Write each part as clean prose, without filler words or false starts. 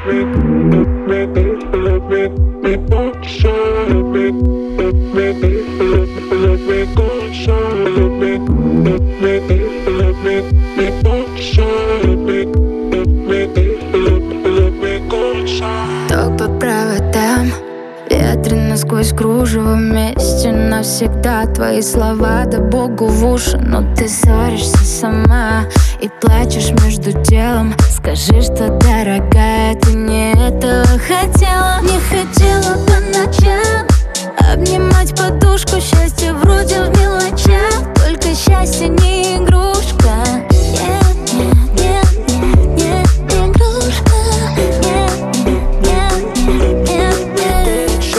Ток по проводам, ветрено сквозь кружево, вместе навсегда. Твои слова да Богу в уши, но ты ссоришься сама и плачешь между делом. Скажи, что, дорогая, ты не этого хотела. Не хотела по ночам обнимать подушку, счастье вроде в мелочах, только счастье не игрушка. Нет, нет, нет, нет, нет, игрушка. Нет, нет, нет, нет, нет.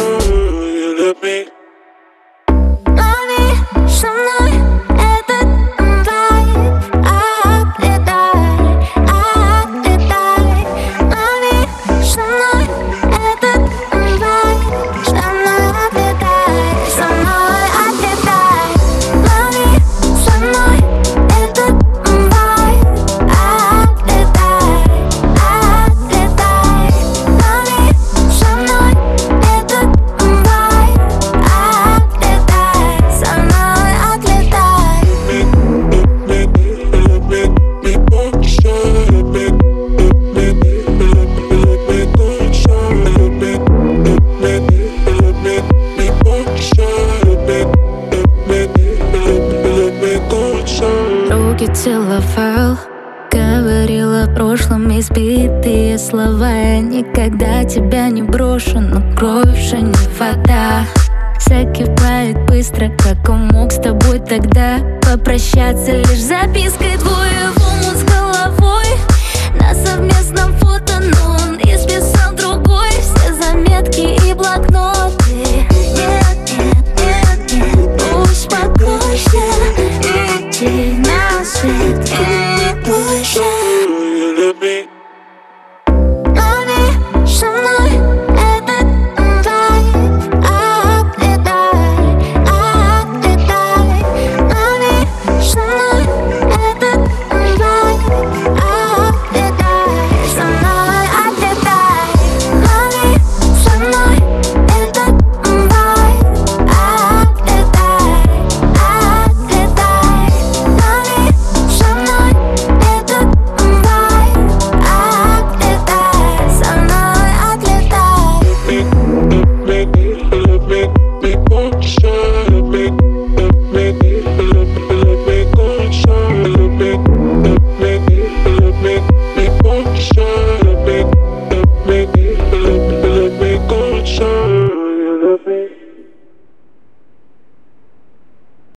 Лови со мной этот вайб, отлетай, отлетай. Лови со мной этот вайб, со мной отлетай, со мной отлетай. Лови со мной этот вайб, отлетай, отлетай. Лови со мной этот вайб, отлетай, со мной отлетай. Руки целовал, говорил о прошлом, избитые слова. Я никогда тебя не брошу, но кровь уже не вода. Закипает быстро, как он мог с тобой тогда попрощаться лишь запиской. Двое в омут с головой на совместном фото, но